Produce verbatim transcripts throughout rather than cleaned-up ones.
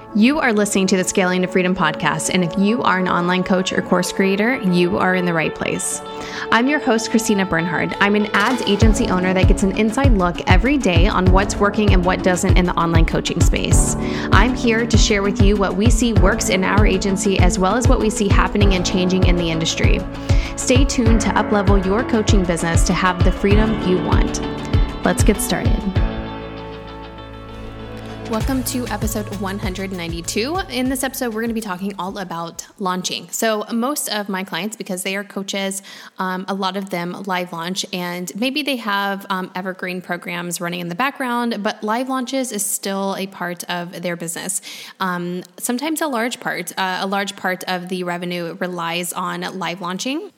You are listening to the Scaling to Freedom podcast, and if you are an online coach or course creator, you are in the right place. I'm your host, Christina Bernhard. I'm an ads agency owner that gets an inside look every day on what's working and what doesn't in the online coaching space. I'm here to share with you what we see works in our agency, as well as what we see happening and changing in the industry. Stay tuned to uplevel your coaching business to have the freedom you want. Let's get started. Welcome to episode one hundred ninety-two. In this episode, we're going to be talking all about launching. So most of my clients, because they are coaches, um, a lot of them live launch, and maybe they have um, evergreen programs running in the background, but live launches is still a part of their business. Um, sometimes a large part, uh, a large part of the revenue relies on live launching.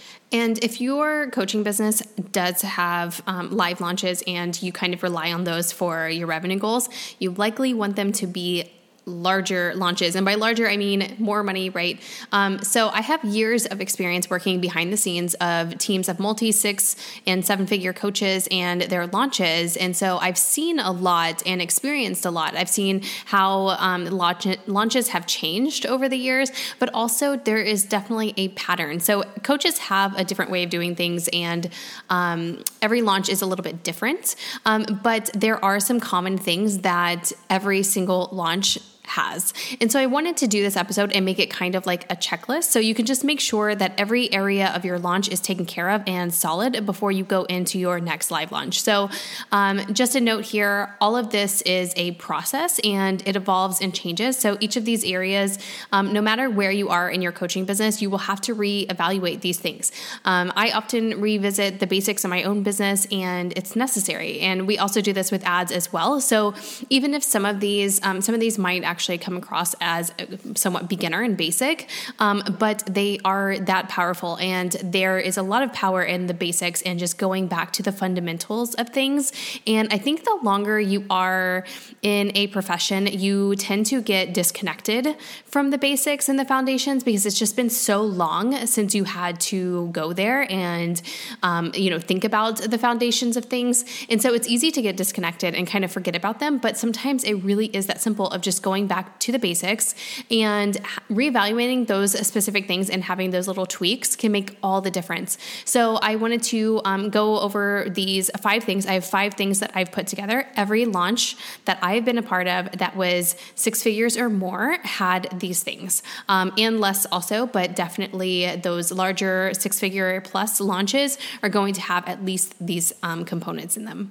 And if your coaching business does have um, live launches and you kind of rely on those for your revenue goals, you likely want them to be larger launches. And by larger, I mean more money, right? Um, so I have years of experience working behind the scenes of teams of multi, six, and seven figure coaches and their launches. And so I've seen a lot and experienced a lot. I've seen how um, launch- launches have changed over the years, but also there is definitely a pattern. So coaches have a different way of doing things, and um, every launch is a little bit different. Um, but there are some common things that every single launch has. And so I wanted to do this episode and make it kind of like a checklist, so you can just make sure that every area of your launch is taken care of and solid before you go into your next live launch. So um, just a note here, all of this is a process and it evolves and changes. So each of these areas, um, no matter where you are in your coaching business, you will have to reevaluate these things. Um, I often revisit the basics of my own business, and it's necessary. And we also do this with ads as well. So even if some of these, um, some of these might actually actually come across as somewhat beginner and basic, um, but they are that powerful. And there is a lot of power in the basics and just going back to the fundamentals of things. And I think the longer you are in a profession, you tend to get disconnected from the basics and the foundations because it's just been so long since you had to go there and, um, you know, think about the foundations of things. And so it's easy to get disconnected and kind of forget about them. But sometimes it really is that simple of just going back to the basics and reevaluating those specific things and having those little tweaks can make all the difference. So I wanted to um, go over these five things. I have five things that I've put together. Every launch that I've been a part of that was six figures or more had these things, um, and less also, but definitely those larger six figure plus launches are going to have at least these um, components in them.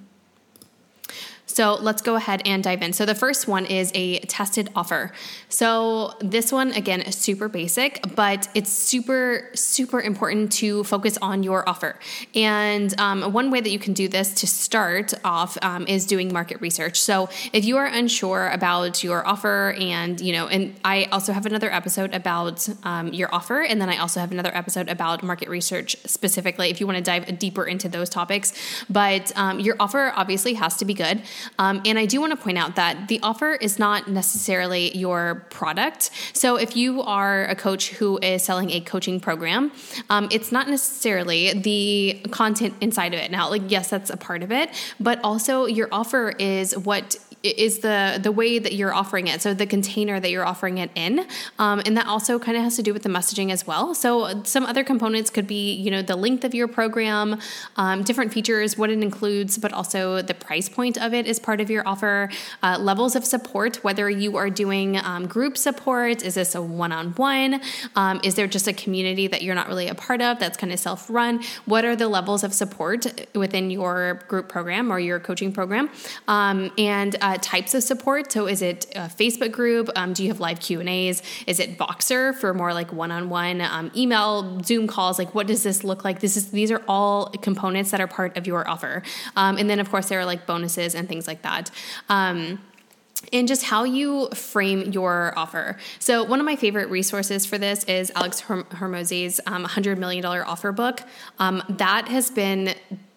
So let's go ahead and dive in. So the first one is a tested offer. So this one, again, is super basic, but it's super, super important to focus on your offer. And um, one way that you can do this to start off um, is doing market research. So if you are unsure about your offer, and, you know, and I also have another episode about um, your offer, and then I also have another episode about market research specifically if you want to dive deeper into those topics. But um, your offer obviously has to be good. Um, and I do want to point out that the offer is not necessarily your product. So if you are a coach who is selling a coaching program, um, it's not necessarily the content inside of it. Now, like, yes, that's a part of it, but also your offer is what is the the way that you're offering it. So the container that you're offering it in. Um, and that also kind of has to do with the messaging as well. So some other components could be, you know, the length of your program, um, different features, what it includes, but also the price point of it is part of your offer, uh, levels of support, whether you are doing um, group support, is this a one-on-one? Um, is there just a community that you're not really a part of that's kind of self-run? What are the levels of support within your group program or your coaching program? Um, and uh, types of support. So is it a Facebook group? Um, do you have live Q and A's? Is it Voxer for more like one-on-one um, email, Zoom calls? Like, what does this look like? This is, these are all components that are part of your offer. Um, and then of course there are like bonuses and things like that. Um, and just how you frame your offer. So one of my favorite resources for this is Alex Hormozi's um, one hundred million dollars offer book. Um, that has been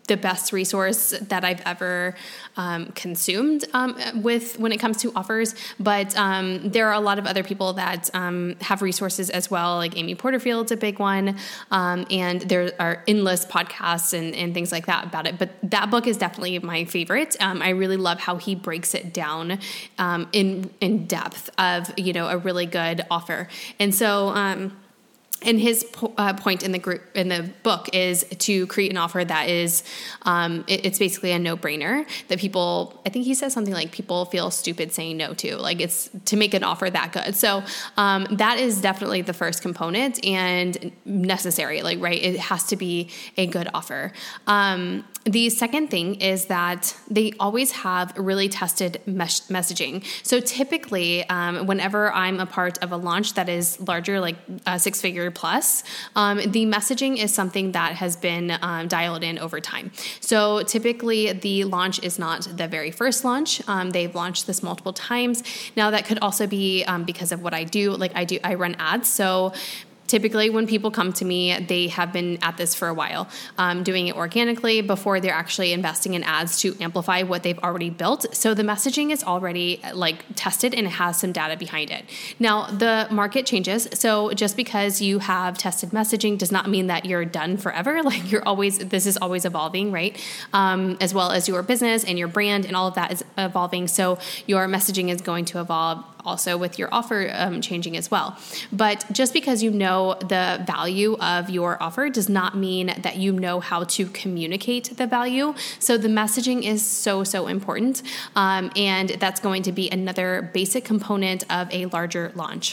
the best resource that I've ever um, consumed um, with when it comes to offers. But um, there are a lot of other people that um, have resources as well, like Amy Porterfield's a big one. Um, and there are endless podcasts and, and things like that about it. But that book is definitely my favorite. Um, I really love how he breaks it down um, in in depth of, you know, a really good offer. And so, um, And his po- uh, point in the group in the book is to create an offer that is, um, it, it's basically a no-brainer that people. I think he says something like people feel stupid saying no to. Like it's to make an offer that good. So um, that is definitely the first component and necessary. Like right, it has to be a good offer. Um, The second thing is that they always have really tested mes- messaging. So typically, um, whenever I'm a part of a launch that is larger, like a six-figure plus, um, the messaging is something that has been um, dialed in over time. So typically, the launch is not the very first launch. Um, they've launched this multiple times. Now, that could also be um, because of what I do. Like I do, I run ads. So typically, when people come to me, they have been at this for a while, um, doing it organically before they're actually investing in ads to amplify what they've already built. So the messaging is already like tested and it has some data behind it. Now, the market changes. So just because you have tested messaging does not mean that you're done forever. Like you're always, this is always evolving, right? Um, as well as your business and your brand and all of that is evolving. So your messaging is going to evolve also with your offer um, changing as well. But just because you know the value of your offer does not mean that you know how to communicate the value. So the messaging is so, so important. Um, and that's going to be another basic component of a larger launch.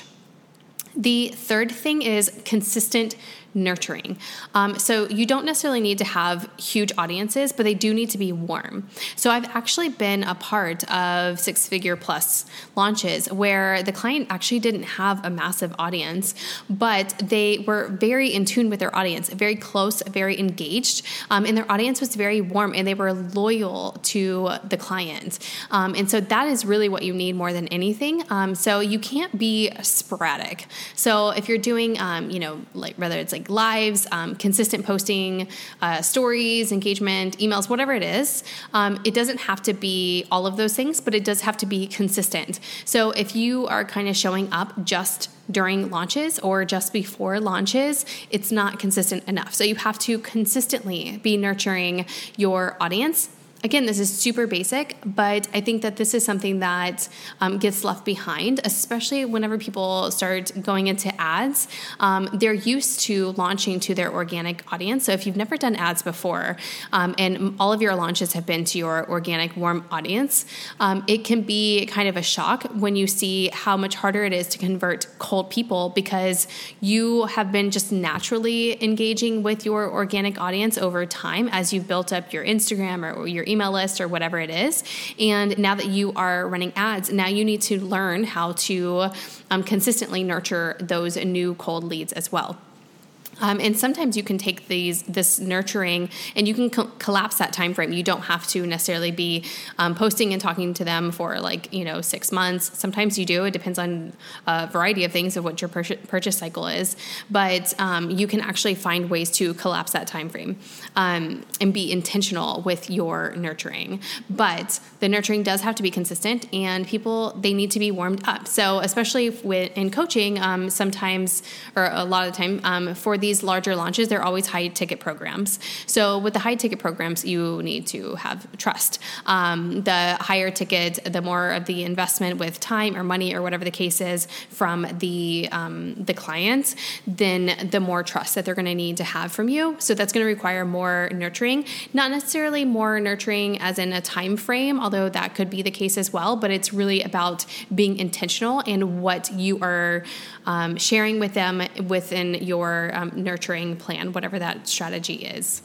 The third thing is consistent nurturing. Um, so you don't necessarily need to have huge audiences, but they do need to be warm. So I've actually been a part of six-figure plus launches where the client actually didn't have a massive audience, but they were very in tune with their audience, very close, very engaged, um, and their audience was very warm and they were loyal to the client. Um, and so that is really what you need more than anything. Um, so you can't be sporadic. So if you're doing, um, you know, like whether it's like lives, um, consistent posting, uh, stories, engagement, emails, whatever it is, um, it doesn't have to be all of those things, but it does have to be consistent. So if you are kind of showing up just during launches or just before launches, it's not consistent enough. So you have to consistently be nurturing your audience. Again, this is super basic, but I think that this is something that um, gets left behind, especially whenever people start going into ads. Um, they're used to launching to their organic audience. So if you've never done ads before um, and all of your launches have been to your organic warm audience, um, it can be kind of a shock when you see how much harder it is to convert cold people because you have been just naturally engaging with your organic audience over time as you've built up your Instagram or your email list or whatever it is. And now that you are running ads, now you need to learn how to um, consistently nurture those new cold leads as well. Um, and sometimes you can take these this nurturing and you can co- collapse that time frame. You don't have to necessarily be um, posting and talking to them for like, you know, six months. Sometimes you do. It depends on a variety of things of what your pur- purchase cycle is. But um, you can actually find ways to collapse that time frame um, and be intentional with your nurturing. But the nurturing does have to be consistent and people, they need to be warmed up. So especially with, in coaching, um, sometimes or a lot of the time um, for the these larger launches, they're always high ticket programs. So with the high ticket programs, you need to have trust. Um, the higher ticket, the more of the investment with time or money or whatever the case is from the um, the client, then the more trust that they're going to need to have from you. So that's going to require more nurturing, not necessarily more nurturing as in a time frame, although that could be the case as well. But it's really about being intentional and what you are um, sharing with them within your um, nurturing plan, whatever that strategy is.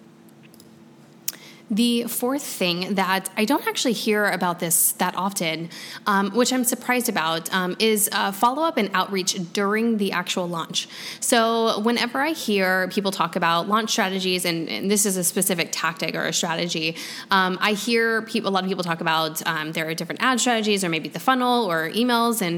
The fourth thing that I don't actually hear about this that often, um, which I'm surprised about, um, is uh, follow-up and outreach during the actual launch. So whenever I hear people talk about launch strategies, and, and this is a specific tactic or a strategy, um, I hear people, a lot of people talk about um, there are different ad strategies or maybe the funnel or emails and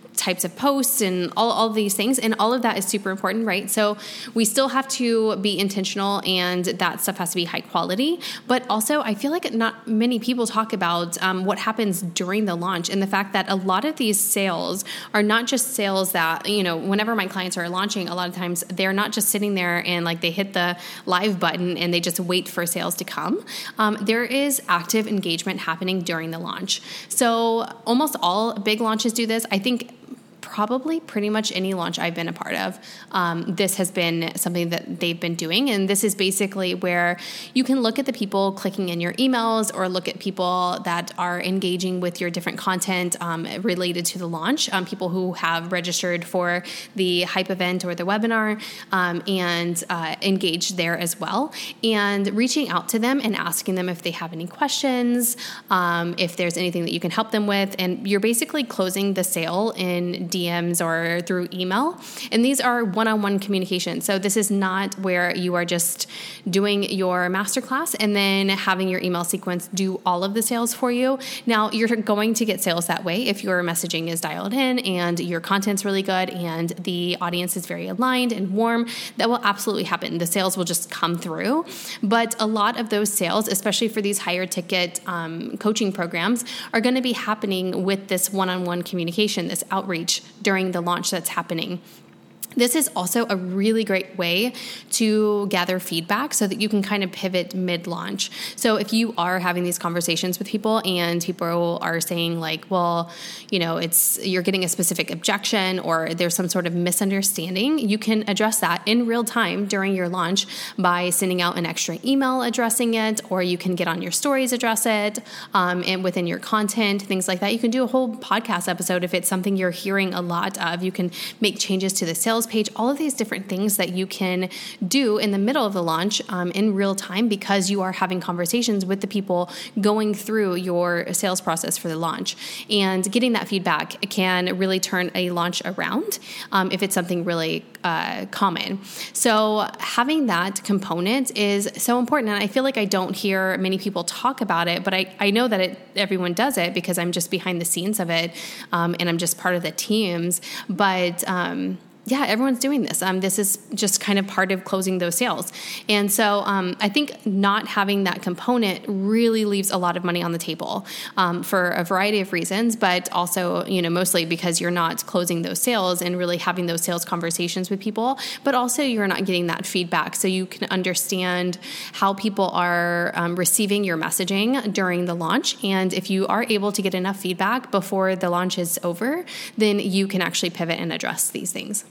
types of posts and all, all of these things. And all of that is super important, right? So we still have to be intentional, and that stuff has to be high quality. But also, I feel like not many people talk about um, what happens during the launch, and the fact that a lot of these sales are not just sales that, you know, whenever my clients are launching, a lot of times they're not just sitting there and like they hit the live button and they just wait for sales to come. Um, there is active engagement happening during the launch. So almost all big launches do this. I think probably pretty much any launch I've been a part of, um, this has been something that they've been doing. And this is basically where you can look at the people clicking in your emails, or look at people that are engaging with your different content um, related to the launch, um, people who have registered for the hype event or the webinar, um, and uh, engage there as well. And reaching out to them and asking them if they have any questions, um, if there's anything that you can help them with. And you're basically closing the sale in D Ms or through email. And these are one-on-one communication. So this is not where you are just doing your masterclass and then having your email sequence do all of the sales for you. Now, you're going to get sales that way if your messaging is dialed in and your content's really good and the audience is very aligned and warm. That will absolutely happen. The sales will just come through. But a lot of those sales, especially for these higher ticket um, coaching programs, are going to be happening with this one-on-one communication, this outreach during the launch that's happening. This is also a really great way to gather feedback so that you can kind of pivot mid-launch. So if you are having these conversations with people and people are saying like, well, you know, it's you're getting a specific objection or there's some sort of misunderstanding, you can address that in real time during your launch by sending out an extra email addressing it, or you can get on your stories, address it, um, and within your content, things like that. You can do a whole podcast episode if it's something you're hearing a lot of. You can make changes to the sales page, all of these different things that you can do in the middle of the launch um, in real time, because you are having conversations with the people going through your sales process for the launch. And getting that feedback can really turn a launch around um, if it's something really uh, common. So having that component is so important. And I feel like I don't hear many people talk about it, but I, I know that it, everyone does it because I'm just behind the scenes of it um, and I'm just part of the teams. But um, yeah, everyone's doing this. Um, this is just kind of part of closing those sales. And so um, I think not having that component really leaves a lot of money on the table um, for a variety of reasons, but also, you know, mostly because you're not closing those sales and really having those sales conversations with people, but also you're not getting that feedback. So you can understand how people are um, receiving your messaging during the launch. And if you are able to get enough feedback before the launch is over, then you can actually pivot and address these things.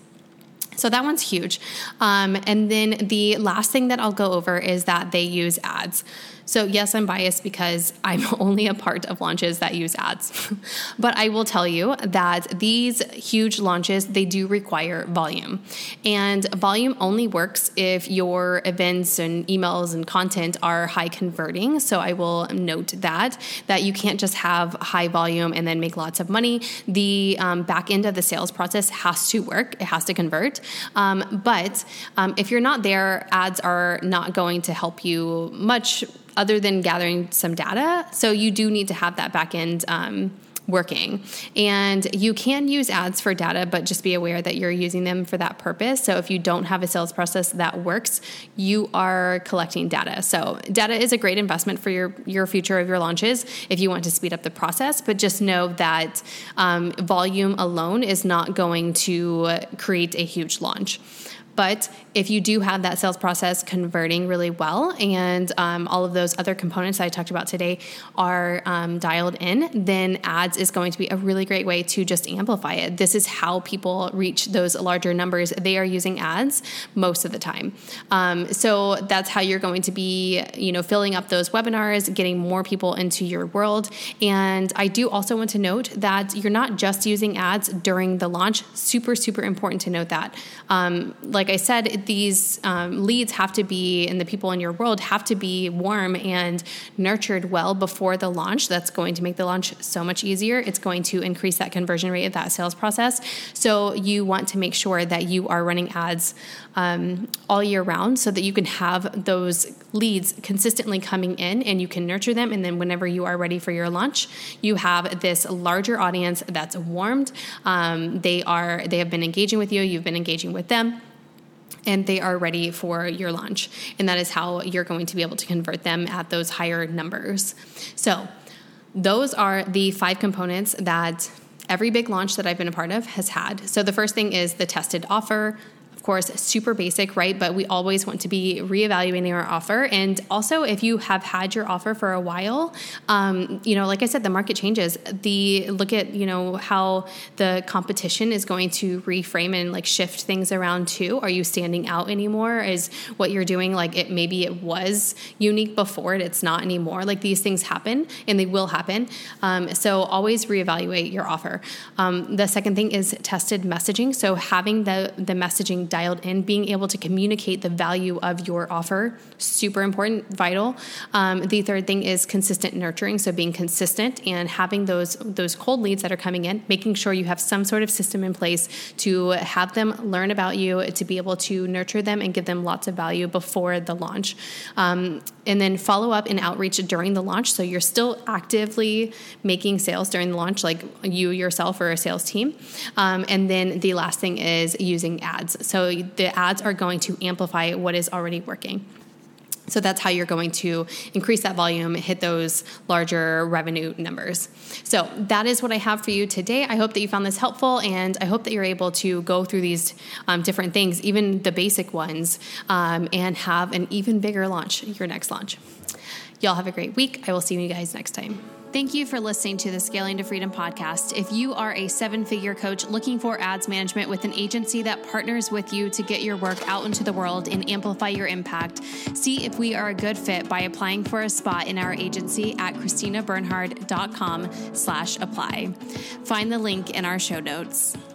So that one's huge. Um, and then the last thing that I'll go over is that they use ads. So yes, I'm biased because I'm only a part of launches that use ads. But I will tell you that these huge launches, they do require volume. And volume only works if your events and emails and content are high converting. So I will note that, that you can't just have high volume and then make lots of money. The um, back end of the sales process has to work. It has to convert. Um, but um, if you're not there, ads are not going to help you much other than gathering some data. So you do need to have that back end um, working. And you can use ads for data, but just be aware that you're using them for that purpose. So if you don't have a sales process that works, you are collecting data. So data is a great investment for your, your future of your launches if you want to speed up the process, but just know that um, volume alone is not going to create a huge launch. But if you do have that sales process converting really well and um, all of those other components that I talked about today are um, dialed in, then ads is going to be a really great way to just amplify it. This is how people reach those larger numbers. They are using ads most of the time. Um, so that's how you're going to be, you know, filling up those webinars, getting more people into your world. And I do also want to note that you're not just using ads during the launch. Super, super important to note that. Um, like like I said, these um, leads have to be, and the people in your world have to be warm and nurtured well before the launch. That's going to make the launch so much easier. It's going to increase that conversion rate of that sales process. So you want to make sure that you are running ads um, all year round so that you can have those leads consistently coming in and you can nurture them. And then whenever you are ready for your launch, you have this larger audience that's warmed. Um, they are, they have been engaging with you. You've been engaging with them. And they are ready for your launch. And that is how you're going to be able to convert them at those higher numbers. So those are the five components that every big launch that I've been a part of has had. So the first thing is the tested offer. Of course, super basic, right? But we always want to be reevaluating our offer. And also, if you have had your offer for a while, um, you know, like I said, the market changes. The look at, you know, how the competition is going to reframe and like shift things around too. Are you standing out anymore? Is what you're doing like it? Maybe it was unique before, it's not anymore. Like these things happen, and they will happen. Um, so always reevaluate your offer. Um, the second thing is tested messaging. So having the the messaging dialed in, being able to communicate the value of your offer, super important, vital. Um, the third thing is consistent nurturing. So being consistent and having those, those cold leads that are coming in, making sure you have some sort of system in place to have them learn about you, to be able to nurture them and give them lots of value before the launch. Um, and then follow up and outreach during the launch. So you're still actively making sales during the launch, like you yourself or a sales team. Um, and then the last thing is using ads. So the ads are going to amplify what is already working. So that's how you're going to increase that volume, hit those larger revenue numbers. So that is what I have for you today. I hope that you found this helpful, and I hope that you're able to go through these um, different things, even the basic ones, um, and have an even bigger launch, your next launch. Y'all have a great week. I will see you guys next time. Thank you for listening to the Scaling to Freedom podcast. If you are a seven-figure coach looking for ads management with an agency that partners with you to get your work out into the world and amplify your impact, see if we are a good fit by applying for a spot in our agency at christinabernhard.com slash apply. Find the link in our show notes.